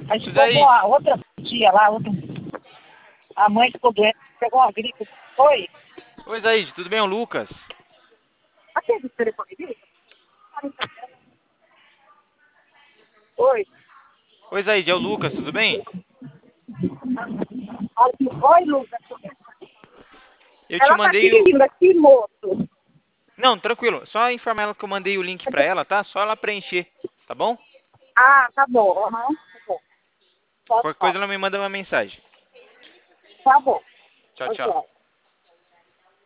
Aí Isso ficou daí. com a outra tia lá, a mãe ficou doente, pegou uma gripe. Oi? Oi, Zaide, tudo bem? É o Lucas. Aquele telefone dele? Oi? Oi, Zaide, é o Lucas, tudo bem? Oi, Lucas. Eu te Ela tá mandei o... pedindo aqui, moço. Não, tranquilo. Só informar ela que eu mandei o link pra ela, tá? Só ela preencher, tá bom? Ah, tá bom. Aham, tá bom. Tá Qualquer bom. coisa ela me manda uma mensagem. Tá bom. Tchau, tchau. Ok.